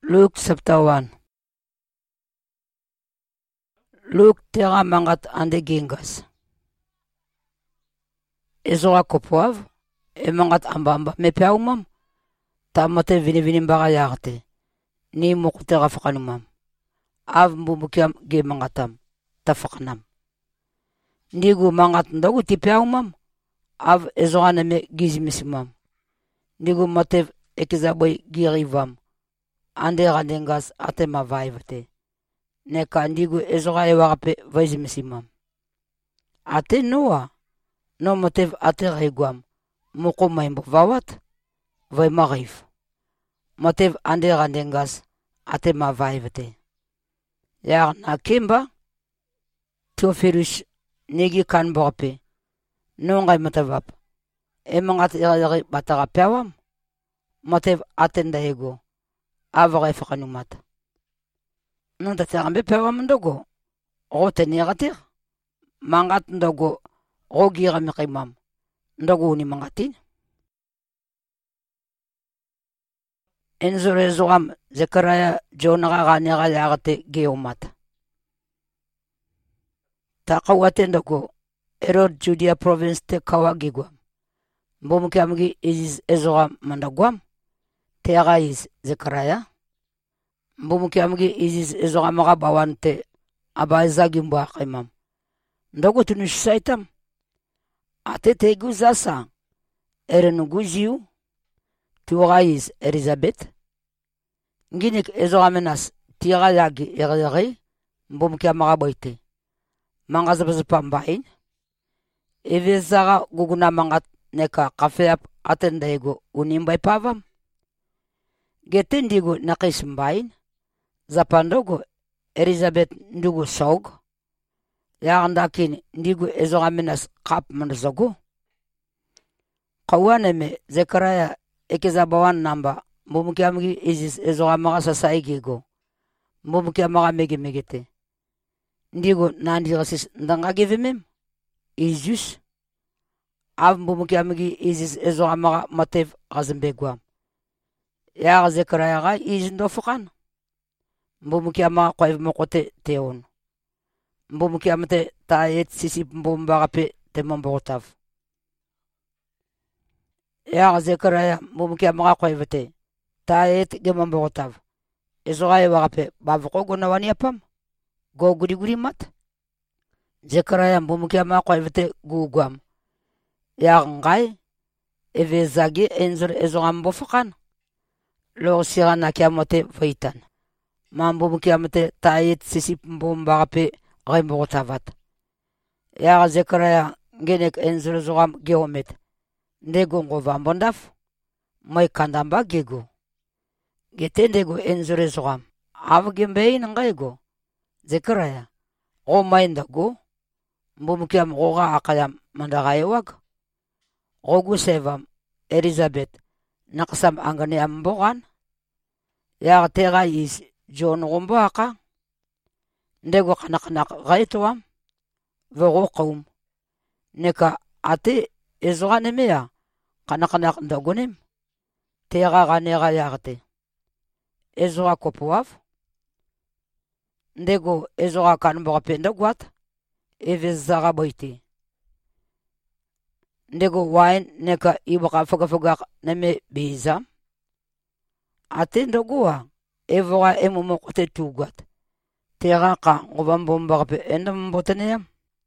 Luke chapter 1. Luke tera mangat ande gingas. Ezora kopoav, e mangat ambamba me peaumam, tamote vini mbaga yagte, ni mukutera fakanumam. Av mbumukiam ge mangatam, tafakanam. Ndigu mangat ndogu ti peaumam, av ezora neme gizimisimam. Ndigu motev ekizaboy girivam. Ande randengas ate mavaivate. Neka ndigu ezora ewarape vaizimisimam. Ate noa, no motev ate reguam, muko maimbo vawat, vai marif. Motev ande randengas ate mavaivate. Yar na kimba, Theophilus negi kan borpe, nongay motevap. Emangat iri batara pewam, motev atenda ego. Avare fakanumat. Nunda terambe pewam ndogo. Rote negatir. Mangat ndogo. Rogira mikimam. Ndogo ni mangatin. Enzore zoram Zechariah Jonara nera yagate geomat. Takawate ndogo. Herod Judea province te kawagigwam. Mbumukiamgi is ezoram mandagwam. Tera is Zechariah. Mbumukiamgi is ezora maga bawante abazagi mbwa imam. Ndogo tunushaitam. Ate tegu zasa. Erenugujiu. Tuora is Elizabeth. Nginik ezora menas tira yagi erere. Mbumukiamaga boite. Mangazabazapambain. Evezara guguna mangat neka kafeap atendego unimbay pavam. Getendigo nakismbain. Zapandogo Elizabeth ndugu sog. Yarandakin ndigu ezora menas kap manzogo. Kawaneme Zechariah ekizabawan namba. Mbumukiamgi izis ezora maga sasaigigo. Mbumukiamaga megete. Ndigu nandirasis ndanga givimim. Izus. Av mbumukiamgi izis ezora maga motev razembegwam. Yar Zechariah ga izindo fukan. Mbumukiama kwa mokote teon. Mbumukiamte taet sisi mbumbarape te mombotav. Yar Zechariah mbumukiama kwa evete taet ge mombotav. Ezora ewarape bavoko gonawani apam. Go guri mat. Zechariah mbumukiama kwa evete gugwam. Yar ngai evezagi enzor ezora mbofukan. Lo sirana kiamote vaitan. Mbumukiamte taet sisi mbumbarape rembotavat. Yar Zechariah genek enzor zoram geomet. Ndego ngovambondaf. Moi kandamba gego. Getendego enzor zoram. Avgembein ngaigo. Zechariah. O maindago. Mbumukiam roga akayam mandagayewag. Rogu sevam Elizabeth. Nakasam angane ambogan. Yar tera is John Romboaka. Ndego kanak gaitwam. Voro kaum. Neka ate ezora nemea. Kanak ndogonim. Tera ganera yarte. Ezora kopuav. Ndego ezora kanboga pendogwat. Evezara boite. Ndego wine neka ibaka foga neme biza. Ate ndogoa. Evora emumokote tugwat. Tera ka ngobambomba endam botaneyam.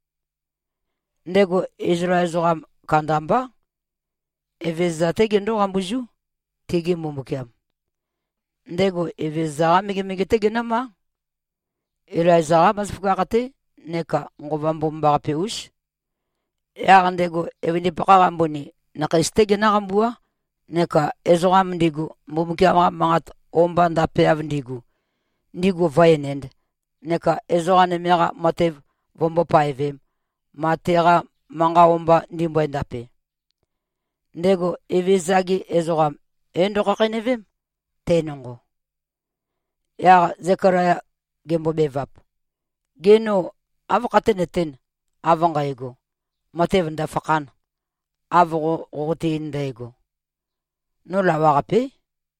Ndego Israel zoram kandamba. Eveza tege ndo rambuju. Tege mumukiam. Ndego eveza mege tege nama. Elazara masfugakate. Neka ngobambomba peush. Yar ndego evini pakaramboni. Naka istege narambua. Neka ezoram ndigu. Mumukiam mangat ombanda peav ndigu. Ndigu vayenend. Neka ezora nemera motev vombo paevem. Matera manga omba ndimbo endape. Ndego evezagi ezoram endo kakenevem. Tenongo. Yar Zechariah gembo bevap. Geno avakateneten avanga ego. Motev ndafakan. Avro rote indego. No la warape.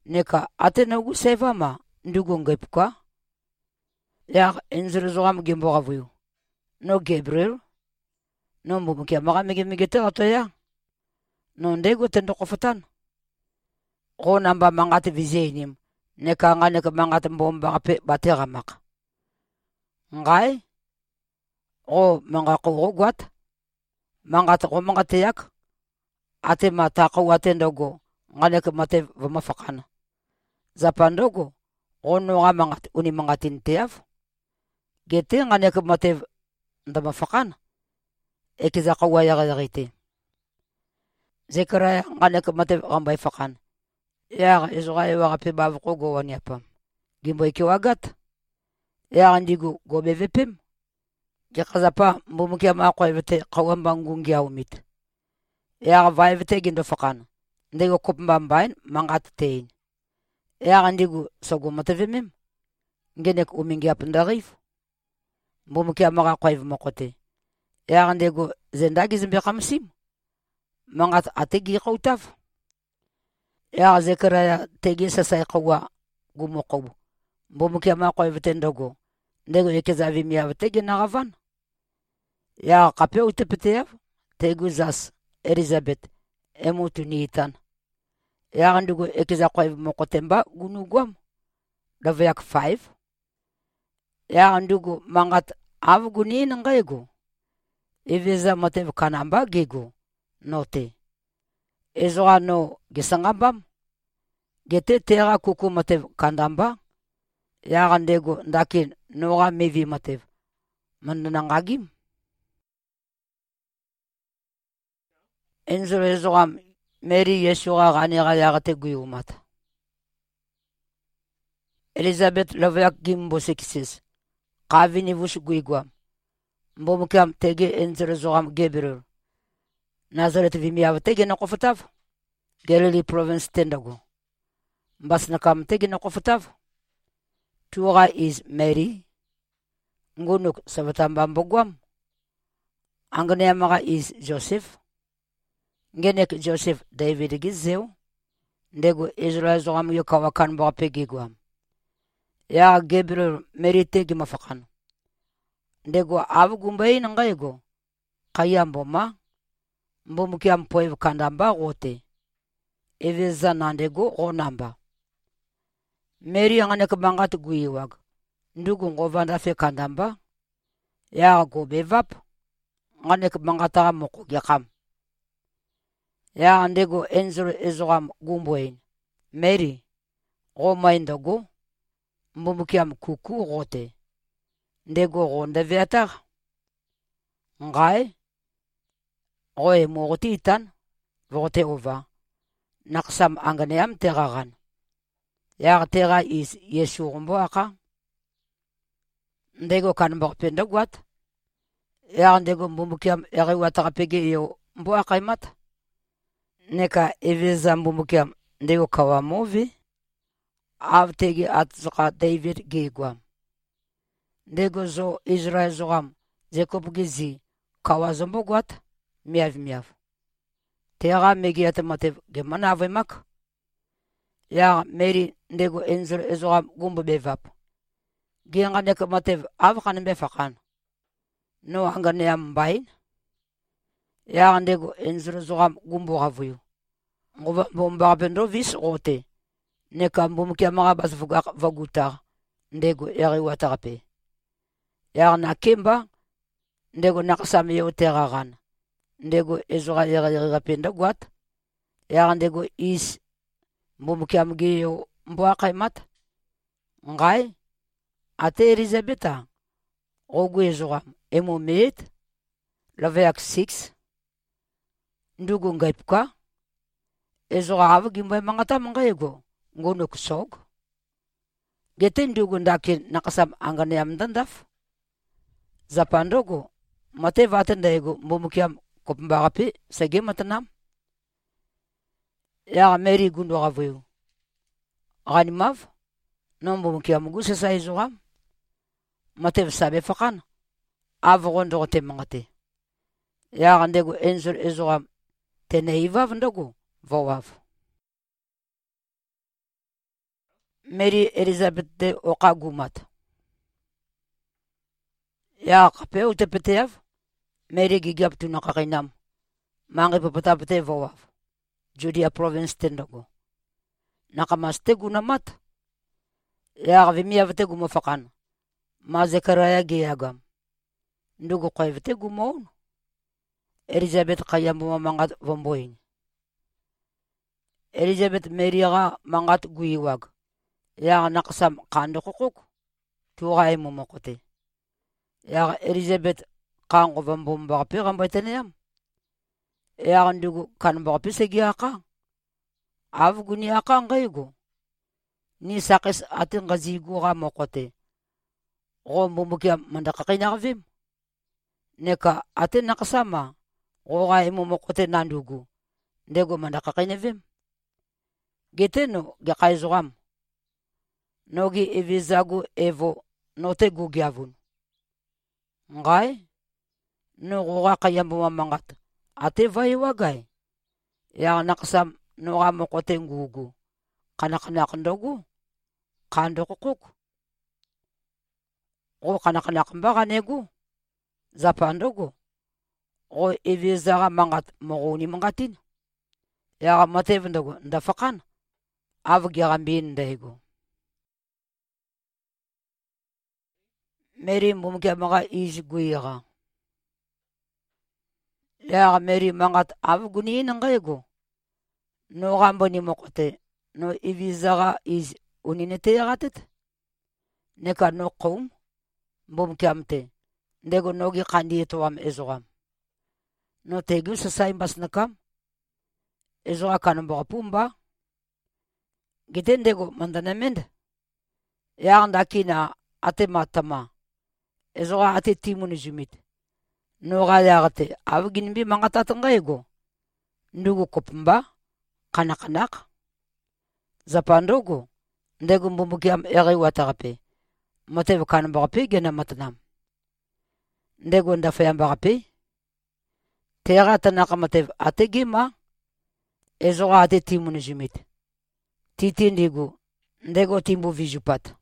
neka atenogu sevama ndugu ngepka ya enzuru zogam gimbo gavuyu no Gabriel no mbumukia maga migete atoya no ndego tendo kofatan ko namba mangat vizenim neka ngane ka mangat mbomba pe batera mak ngai o manga ko gwat mangat ko mangat yak ate mata ko atendogo ngane ka mate vama fakana zapandogo ono nga mangat uni mangatin teaf gete ngane ka mate ndama fakana ekiza qawa yagite Zechariah ngane ka mate ambay fakana ya Israel wa pe bav ko go wani apam gimbo ikiwagat ya ndigu go bevepim jakazapa mbumukia mako evete qawamba ngungia umit ya vaivete gindo fakana ndego kopmbambain mangat tein ya ndigu sogo matevimim ngenek umingia pundarif mbumukia maka qaiv makote ya ndego zendagi zimbe kamsim mangat ategi qawtaf ya Zechariah tegi sasai qawa gumoqaw mbumukia mako evete ndogo ndego yekezavi miya tegi nagavan ya qape utepete tegu zas Elizabeth emutunitan ya ndugu ekiza qaiv mokotemba gunugwam davyak 5 ya ndugu mangat avgunin ngaigo iveza motev kanamba gego note ezwano gisangambam gete tera kuku motev kandamba ya ndego ndakin noga mevi motev manangagim enzoro ezogam Mary Yeshua ganiga yagate guyumat Elizabeth lovyak gimbo seksis qavini vush guigwam mbomukam tege enzoro zogam Gabriel Nazareth vimia tege na qofatav Galilee province tendago mbasnakam tege na qofatav tuga is Mary ngunuk savatamba mbogwam angneyamaga is Joseph ngenek Joseph David gizeu ndego Israel zogam yokawakan bapegigwam ya Gabriel merite gimafakan ndego avgumbai nangaigo kayamboma mbumukiam poev kandamba gote eveza nandego gonamba Mary anganek bangat guiwag ndugu ngovanda fe kandamba ya go bevap nganek bangata moko yakam ya ndego enzoro ezogam gumboin Mary go maindogo mbumukiam kuku gote ndego gonda viatar ngai goe mogotitan vote ova naksam anganeam teragan ya tera is Yesu mboaka ndego kan mbokpenda gwat ya ndego mbumukiam eri watakapege yo mboaka imat neka eveza mbumukiam ndego kawa movie avtegi atzqa David gigwam ndego zo Israel zogam Jacob gizi kawa zombogwat miav tera megiat matev gemana avemak ya Mary ndego enzor ezogam gumbo bevap genga nek matev avkan befakan no angane ambain ya ndego enzor zogam gumbo gavuyu ngova bomba bendo vis rote neka mbumukia maga bas vaguta ndego eri watarape ya na kimba ndego nakasame yo teragan ndego ezora eri rapenda gwat ya ndego is mbumukia mgiyo mbwaka imat ngai ate Elizabeta ogu ezora emomet laveak 6 ndugu ngaipka ezora avgimba mangata mangayego ngono kusog gete ndugu ndakin nakasam angane amdandaf zapandogo mate vatendego mbumukiam kopmbagapi sege matanam ya Mary gundo gavuyu ganimav no mbumukiam gusa saizogam mate sabe fakan avgondo temangate ya ndego enzor ezogam teneiva ndogo vowav Mary Elizabeth de Okagumat. Ya kape utepetev, Mary gigap tu nakakinam. Mangi papatapate vowav. Judea province tendago. Nakamaste gunamat. Ya vimia gumafakan. Ma Zekaraya giyagam. Ndugu qaivte gumaun. Elizabeth qayamu mangat vomboin. Elizabeth Meriga mangat guiwag. Ya naqsam qandukuk. Tugai mumokote. Ya Elizabeth qango vombomba pigambateneyam. Ya ndugu kanba pisegiaka. Avguniaka ngaigo. Ni sakis atin gazigu ga mokote. Gombumukia mandakakinavim. Neka atin nakasama. Goga imumokote nandugu. Ndego mandakakinavim. Geteno gakaizogam. Nogi evizagu evo note gugiavun. Ngai no goga kayambu mangat. Ate vai wagai. Ya nakasam noga mokote ngugu. Kanakanak ndogu. Kandokuk. O kanakanak mbaga negu. Zapandogu. O evizaga mangat mogoni mangatin. Ya matev ndogu ndafakan. Avgirambin ndego. Mary mumkia maga izguira. Ya Mary mangat avguni ngaigo. No gamboni mokote. No evizaga is uninete yagatet. Neka no qum. Mumkiamte. Ndego nogi kandi toam ezogam. No tegu sasai basnakam. Ezoga kanumba pumba. Gitendego mandanamend. Ya ndakina ate matama. Ezoga ate timuni jumit. No gayagate. Avginbi mangatatangaigo. Ndugu kopumba. Kanakanak. Zapandogo. Ndego mbumbukiam eri watagape. Matev kanumba gena matanam. Ndego ndafayambagape. Tera tanaka matev ate gima. Ezoga ate timuni jumit. Titi ndigu. Ndego timbu vijupat.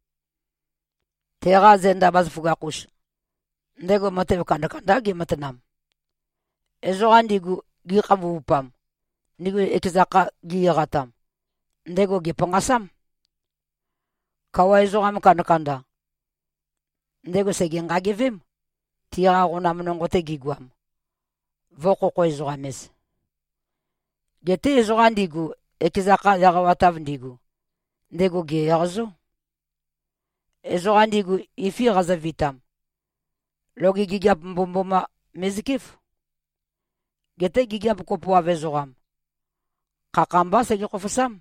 Tera zenda bazfugakush. Ndego matev kandakanda gimatanam. Ezoga ndigu gikabupam. Ndigu ekizaka giratam. Ndego gipangasam. Kawa ezoga mkandakanda. Ndego seginga givim. Tira guna mnongote giguam. Voko ko ezoga mes. Gete ezoga ndigu ekizaka yagawatav ndigu. Ndego giyarzo. Ezoga ndigu ifi gazavitam. Logi gigap mbomboma mezikif. Gete gigap kopua vezogam. Kakamba segi kofasam.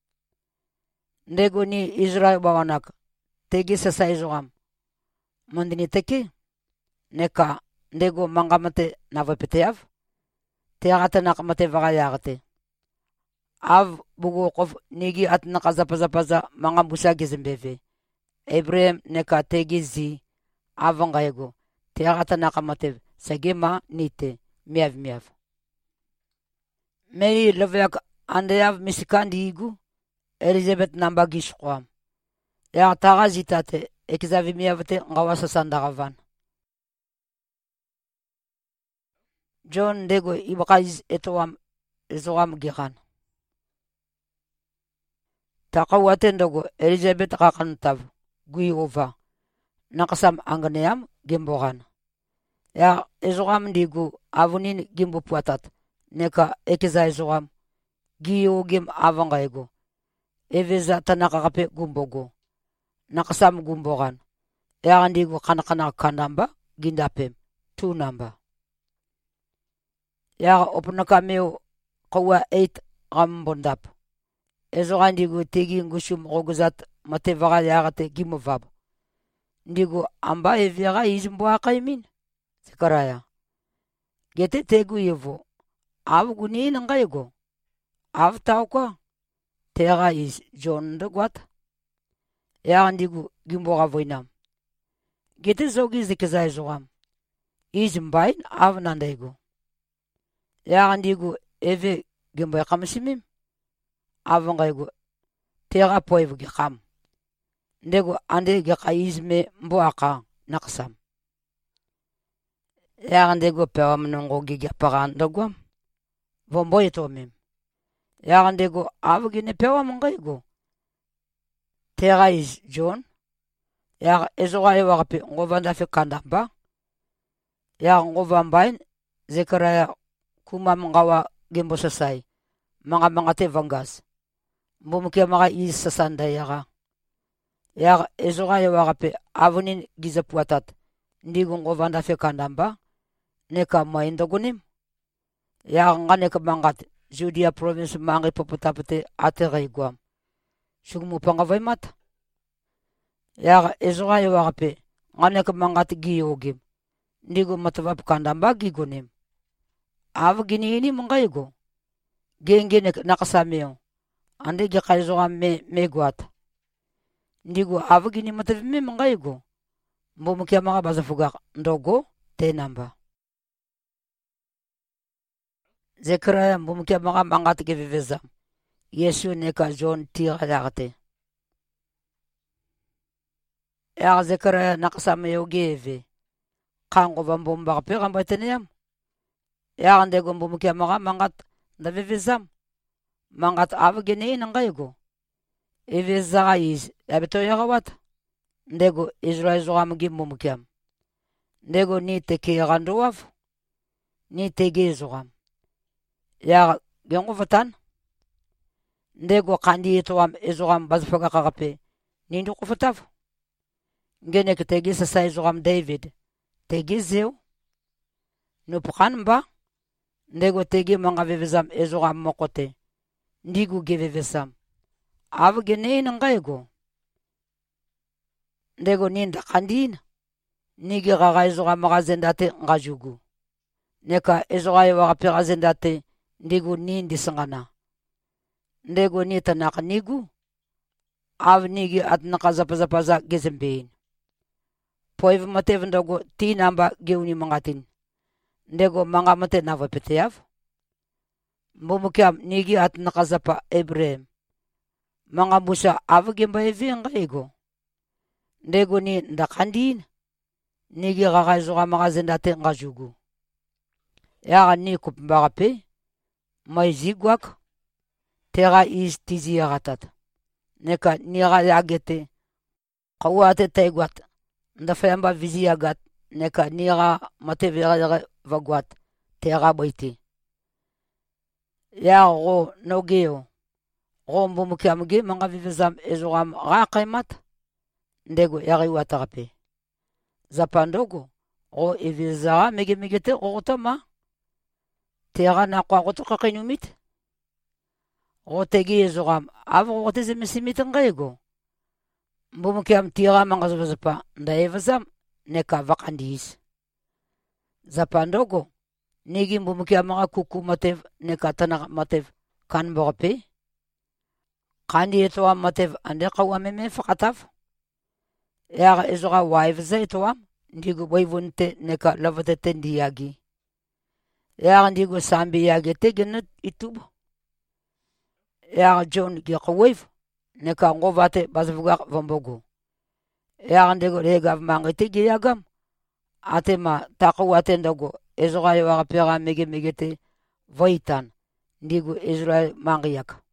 Ndego ni Israel bawanak. Tegi sasa ezogam. Mondini teki. Neka ndego mangamate navapeteav. Teagate nakamate vagayagate. Av bugu kof nigi at nakazapazapaza mangabusa gizimbeve. Abraham neka tegi zi. Avangayego. Teagate nakamate sagema nite. Miav. Mary loveak andeyav misikandi igu. Elizabeth namba gishkwam. Ya taga zitate. Ekizavi miavate ngawasa sandagavan. John ndego ibakaiz etoam ezogam gigan. Takawate ndogo Elizabeth kakantav. Gui ova. Nakasam anganeyam gimbogan. Ya ezogam ndigu avunin gimbo puatat. Neka ekiza ezogam. Giyo gim avangaygo. Eveza tanakakape gumbogo. Nakasam gumbogan. Ya ndigu kanakana kanamba gindapem. 2 number. Ya opunakameo kawa 8 gambondap. Ezoga ndigu tegi ngushum rogozat matevaga yagate gimovab. Ndigu amba eviaga izimboa kaimin. Zekaraya. Gete tegu yevo. Avguni nangaygo. Avtauka. Tega is John de Guat. Ya ndigu gimboga voinam. Gete zogi zikiza ezogam. Izimbain avnandaygo. Ya ndigu eve gimboa kamsimim. Avangaygo. Tega poevu gikam. ndego ande ge kaizme mboaka naksam yaga ndego pewa mnongo gige pagan dogwam vombo yetomim yaga ndego avugine pewa mngaigo tega is John yaga ezoga yewaga ngova ndafe kandamba yaga ngova mbain Zekaraya kuma mngawa gembo sasai mga te vangas mbumukia mga is sasanda yaga ezoga yewaga avunin gizapuatat ndigo ngova ndafe kandamba neka maindogunim yaga nganeka mangat Judea province mangi popotapete ategaiguam shugmu pangavaimat yaga ezoga yewaga nganeka mangat giyogim ndigo matavap kandamba gigunim avgini ini mngaigo gengene nakasameo ande ge kaizoga megwat ndigo avgini matavime mngaigo mbumukia mga bazafuga ndogo tenamba Zekaraya mbumukia mga mangat geviveza Yesu neka John tira yagate yaga Zekaraya nakasameo geve kango vambomba pegamba teneyam yaga ndego mbumukia mga mangat ndavivezam mangat avgini inangaigo evezaga is yabito yagawat ndego Israel zogam gimbumukiam ndego ni teke ganduwaf ni tege zogam yaga gengo vatan ndego kandi etowam ezogam bazfaga kagape nindu kufatav ngene ketege sasai zogam David tege zeu nupkan mba ndego tege manga vevezam ezogam mokote ndigu gevevesam avgene inangaigo ndego ninda kandina nigi gaga ezoga magazendate ngajugu neka ezoga yewaga pegazendate ndigu nindi sangana ndego nita nak nigu av nigi atnaka zapazapaza gezembein poiv matev ndogo tinamba geuni mangatin ndego manga mate nava peteyav mbumukiam nigi atnaka zapa Ibrahim manga Musa avgemba evinga ego ndego ni ndakandin nigi gaga zoga magazendate ngajugu yaga ni kupmbaga pe maizigwak tega is tizi yagatat neka niga yagete kawate taigwat ndafayamba vizi yagat neka niga matevega vagwat tega baiti yaga go nogeo go mbumukiamge manga vivizam ezogam ga qaimat ndego yagi watagape zapandogo o eviza megete o tama tega na kwa goto kakinumit o tegi ezogam avo goteze mesimit ngaigo mbumukiam tira manga zapa ndaevazam neka vakandis zapandogo nigi mbumukiam manga kuku matev neka tana matev kan bope kandi etwa matev ande qawame fakataf yaga ezoga wives etwa ndigo boyvunte neka lavate tendiyagi yaga ndigo sambi yage tegenet itub yaga John gi qawif neka ngovate bazvuga vambogo yaga ndigo rega mangete gi yagam atema taqwate ndago ezoga yaga pega megete voitan ndigo Israel mangiyak